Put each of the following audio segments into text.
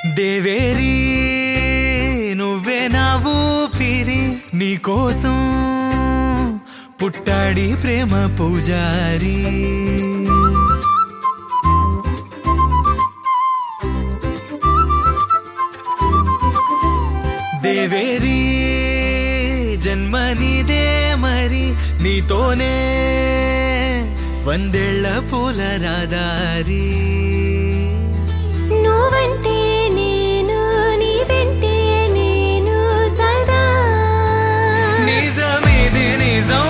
దేవేరి నువ్వే నా ఊపిరి, నీకోసం పుట్టాడి ప్రేమ పూజారి. దేవేరి జన్మనిదే మరి, నీతోనే వందేళ్ల పూల రాదారి. నువ్వంటే నేను, నీ వెంటే నేను సదా. నిజమిది నిజం,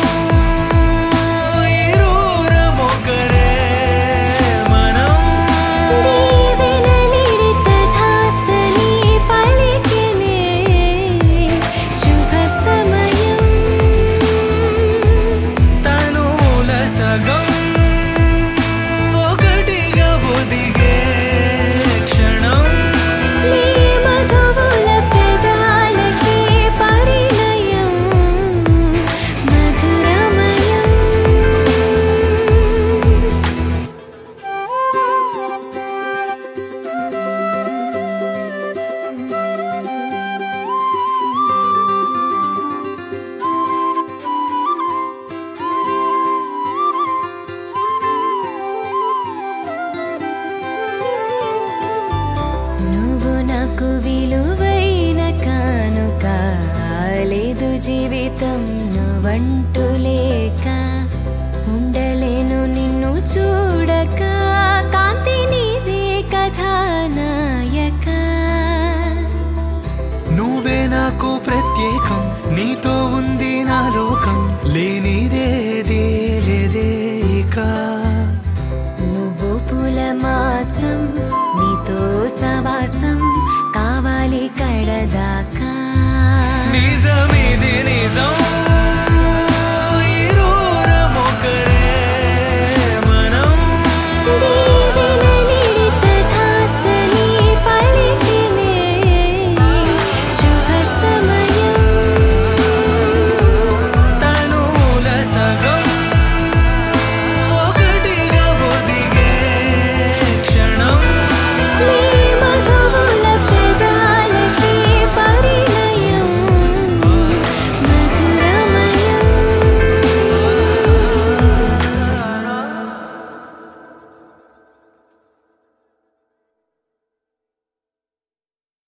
ఇరువురమొకరే మనం. దీవెనలిడిత ధాస్తని పలికినే శుభ సమయం. తనువుల సగం ఒకటిగా ఒదిగే క్షణం. నీ మధువుల పెదాలకి పరిణయం మధురమయం. నువ్వు నాకు విలువైన కానుక, లేదు జీవితం నువ్వంటూ లేక. ఉండలేను నిన్ను చూడక, కాంతి నీదే కథానాయక. నువ్వే నాకు ప్రత్యేకం, నీతో ఉంది నా లోకం. లేనిదేదే లేదే ఇక. నువ్వు పూల మాసం, నీతో సవాసం కావాలి కడదాకా. నిజం